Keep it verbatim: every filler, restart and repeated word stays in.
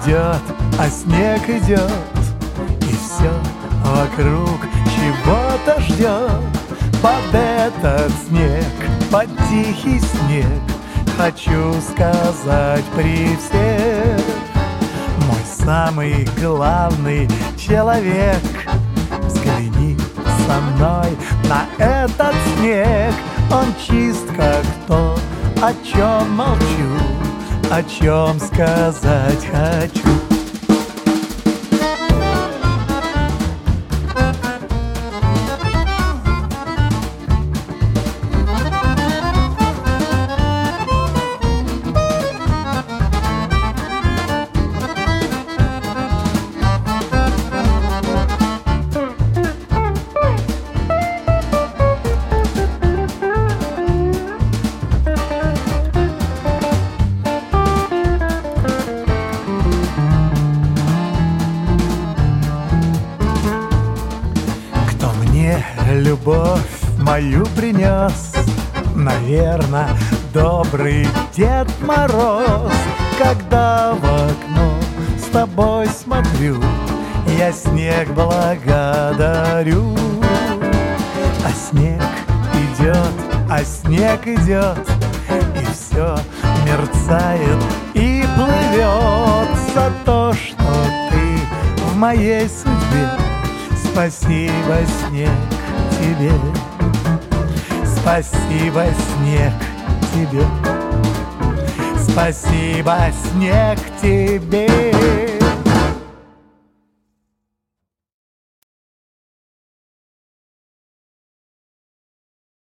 идет, а снег идет, и все вокруг чего-то ждет. Под этот снег, под тихий снег хочу сказать при всех: мой самый главный человек, взгляни со мной на этот снег. Он чист, как то, о чем молчу, о чем сказать хочу. Любовь мою принес, наверно, добрый Дед Мороз. Когда в окно с тобой смотрю, я снег благодарю. А снег идет, а снег идет, и все мерцает и плывет. За то, что ты в моей судьбе, спасибо, снег, тебе. Спасибо, снег, тебе. Спасибо, снег, тебе.